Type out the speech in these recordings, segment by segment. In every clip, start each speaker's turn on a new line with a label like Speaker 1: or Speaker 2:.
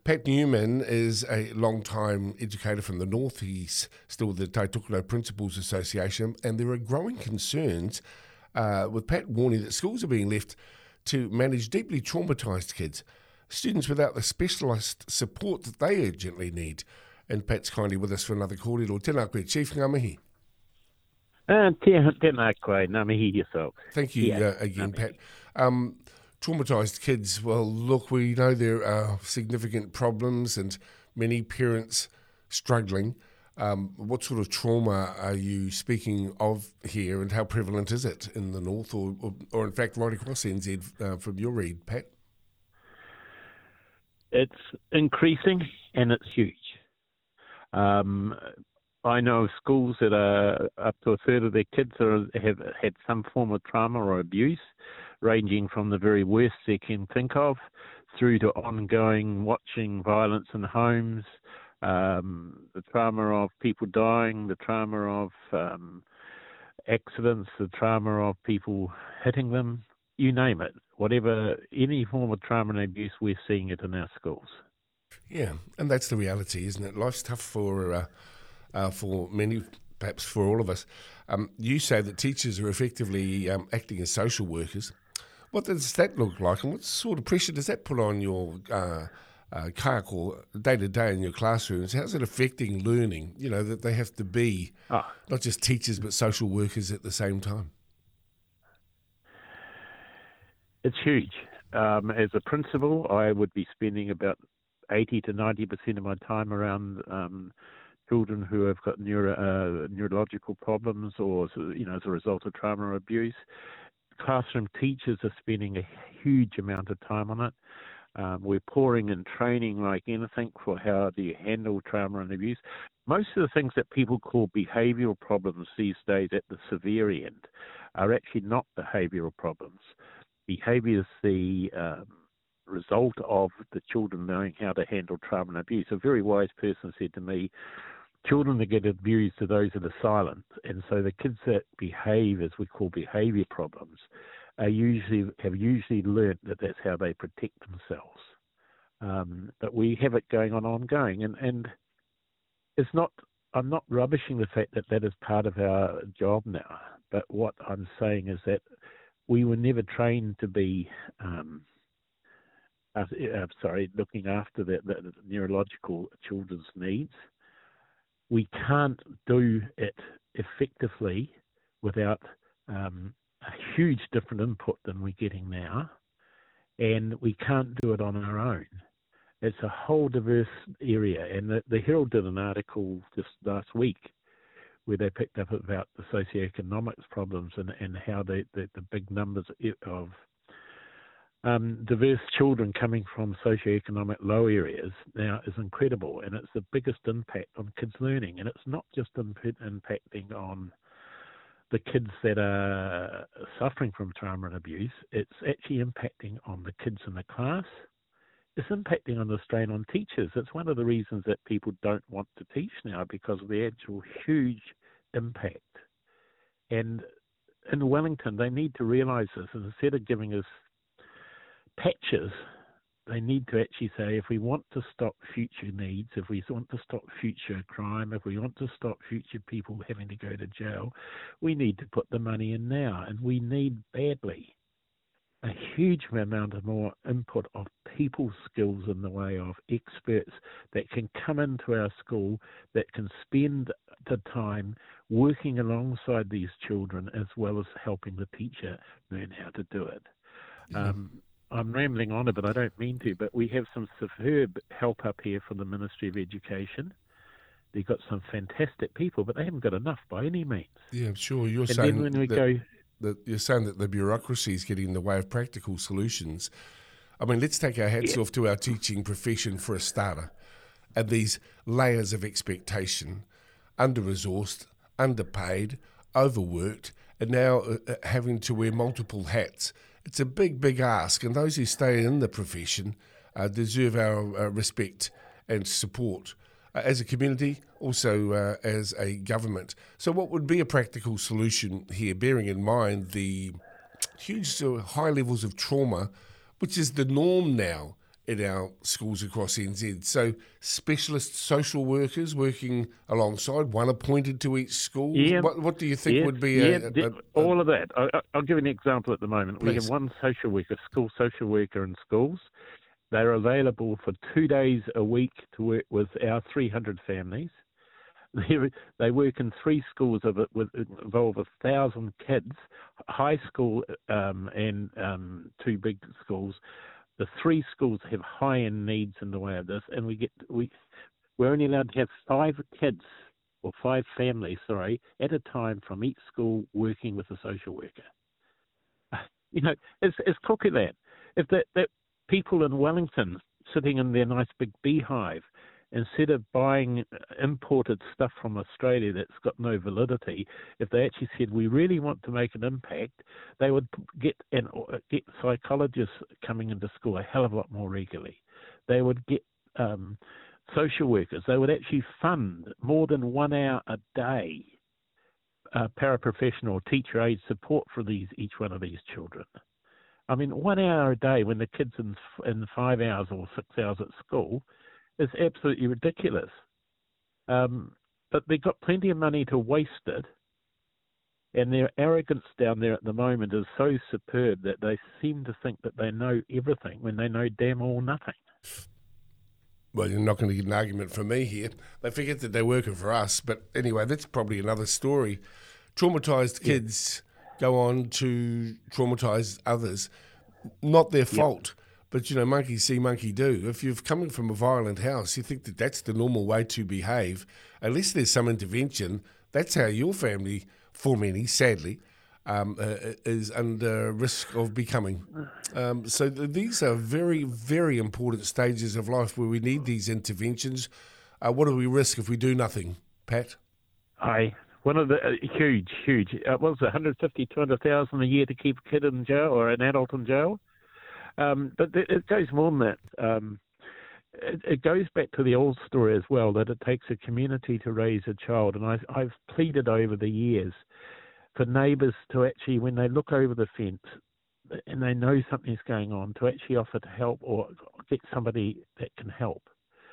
Speaker 1: Pat Newman is a long-time educator from the North. He's still the Taitokono Principals Association, and there are growing concerns with Pat warning that schools are being left to manage deeply traumatised kids, students without the specialist support that they urgently need. And Pat's kindly with us for another kōrero. Tēnā koe, Chief, ngā mihi.
Speaker 2: Tēnā koe, ngā mihi yourself.
Speaker 1: Thank you again, Pat. Traumatised kids, well, look, we know there are significant problems and many parents struggling. What sort of trauma are you speaking of here, and how prevalent is it in the north or in fact right across NZ from your read, Pat?
Speaker 2: It's increasing and it's huge. I know of schools that are up to a third of their kids have had some form of trauma or abuse, ranging from the very worst they can think of through to ongoing watching violence in homes, the trauma of people dying, the trauma of accidents, the trauma of people hitting them, you name it. Whatever, any form of trauma and abuse, we're seeing it in our schools.
Speaker 1: Yeah, and that's the reality, isn't it? Life's tough for many, perhaps for all of us. You say that teachers are effectively acting as social workers. What does that look like, and what sort of pressure does that put on your kāko day-to-day in your classrooms? How's it affecting learning, that they have to be not just teachers but social workers at the same time?
Speaker 2: It's huge. As a principal, I would be spending about 80 to 90% of my time around children who have got neurological problems or, as a result of trauma or abuse. Classroom teachers are spending a huge amount of time on it. We're pouring in training like anything for how do you handle trauma and abuse. Most of the things that people call behavioural problems these days at the severe end are actually not behavioural problems. Behaviour is the result of the children knowing how to handle trauma and abuse. A very wise person said to me, children that get abused are those that are silent, and so the kids that behave, as we call behaviour problems, have usually learnt that that's how they protect themselves. But we have it going on ongoing, and it's not. I'm not rubbishing the fact that that is part of our job now, but what I'm saying is that we were never trained to be looking after the neurological children's needs. We can't do it effectively without a huge different input than we're getting now, and we can't do it on our own. It's a whole diverse area, and the Herald did an article just last week where they picked up about the socioeconomics problems and how the big numbers of diverse children coming from socioeconomic low areas now is incredible, and it's the biggest impact on kids' learning. And it's not just impacting on the kids that are suffering from trauma and abuse, it's actually impacting on the kids in the class. It's impacting on the strain on teachers. It's one of the reasons that people don't want to teach now, because of the actual huge impact. And in Wellington, they need to realise this, and instead of giving us patches, they need to actually say, if we want to stop future needs, if we want to stop future crime, if we want to stop future people having to go to jail, we need to put the money in now. And we need badly a huge amount of more input of people skills in the way of experts that can come into our school, that can spend the time working alongside these children as well as helping the teacher learn how to do it. I'm rambling on a bit, I don't mean to, but we have some superb help up here from the Ministry of Education. They've got some fantastic people, but they haven't got enough by any means.
Speaker 1: Yeah, I'm sure you're saying that the bureaucracy is getting in the way of practical solutions. I mean, let's take our hats off to our teaching profession for a starter, and these layers of expectation, under-resourced, underpaid, overworked, and now having to wear multiple hats. It's a big, big ask, and those who stay in the profession deserve our respect and support as a community, also as a government. So what would be a practical solution here, bearing in mind the huge high levels of trauma, which is the norm now in our schools across NZ. So specialist social workers working alongside, one appointed to each school.
Speaker 2: Yeah.
Speaker 1: What do you think would be
Speaker 2: all of that? I'll give you an example at the moment.
Speaker 1: Please.
Speaker 2: We have one social worker, school social worker in schools. They're available for 2 days a week to work with our 300 families. They work in 3 schools involve 1,000 kids, high school and 2 big schools. The 3 schools have high-end needs in the way of this, and we're only allowed to have 5 kids or 5 families, at a time from each school working with a social worker. It's crooked that. If that people in Wellington sitting in their nice big beehive, instead of buying imported stuff from Australia that's got no validity, if they actually said, we really want to make an impact, they would get psychologists coming into school a hell of a lot more regularly. They would get social workers. They would actually fund more than 1 hour a day paraprofessional teacher aid support for each one of these children. I mean, 1 hour a day when the kid's in 5 hours or 6 hours at school is absolutely ridiculous. But they've got plenty of money to waste it, and their arrogance down there at the moment is so superb that they seem to think that they know everything when they know damn all nothing.
Speaker 1: Well, you're not going to get an argument from me here. They forget that they're working for us. But anyway, that's probably another story. Traumatised kids go on to traumatise others. Not their fault. But, monkey see, monkey do. If you're coming from a violent house, you think that that's the normal way to behave. Unless there's some intervention, that's how your family, for many, sadly, is under risk of becoming. So these are very, very important stages of life where we need these interventions. What do we risk if we do nothing, Pat?
Speaker 2: One of the huge, what was it, 150, 200,000 a year to keep a kid in jail or an adult in jail? But it goes more than that. It goes back to the old story as well, that it takes a community to raise a child. And I've pleaded over the years for neighbours to actually, when they look over the fence and they know something's going on, to actually offer to help or get somebody that can help.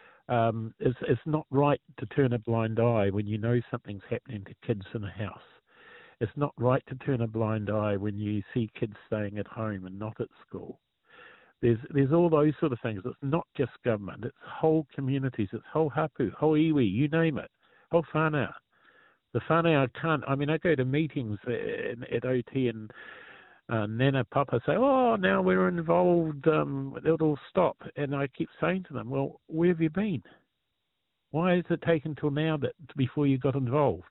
Speaker 2: It's not right to turn a blind eye when you know something's happening to kids in a house. It's not right to turn a blind eye when you see kids staying at home and not at school. There's all those sort of things. It's not just government. It's whole communities. It's whole hapu, whole iwi, you name it, whole whānau. The whānau can't. I mean, I go to meetings at OT and Nana Papa say, "Oh, now we're involved. It'll stop." And I keep saying to them, "Well, where have you been? Why has it taken till now before you got involved?"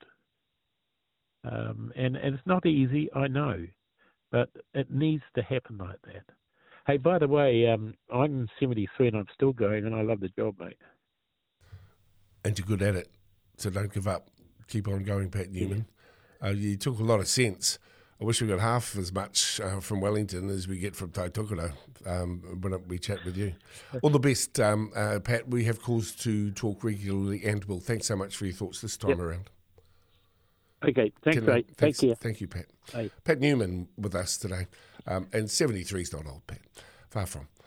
Speaker 2: And it's not easy, I know, but it needs to happen like that. Hey, by the way, I'm 73 and I'm still going, and I love the job, mate.
Speaker 1: And you're good at it, so don't give up. Keep on going, Pat Newman. You took a lot of sense. I wish we got half as much from Wellington as we get from Taitokoro when we chat with you. All the best, Pat. We have calls to talk regularly, and Will, thanks so much for your thoughts this time around.
Speaker 2: Okay, thanks, mate. Thank you.
Speaker 1: Thank you, Pat.
Speaker 2: Bye.
Speaker 1: Pat Newman with us today. And 73 is not old, Pat. Far from.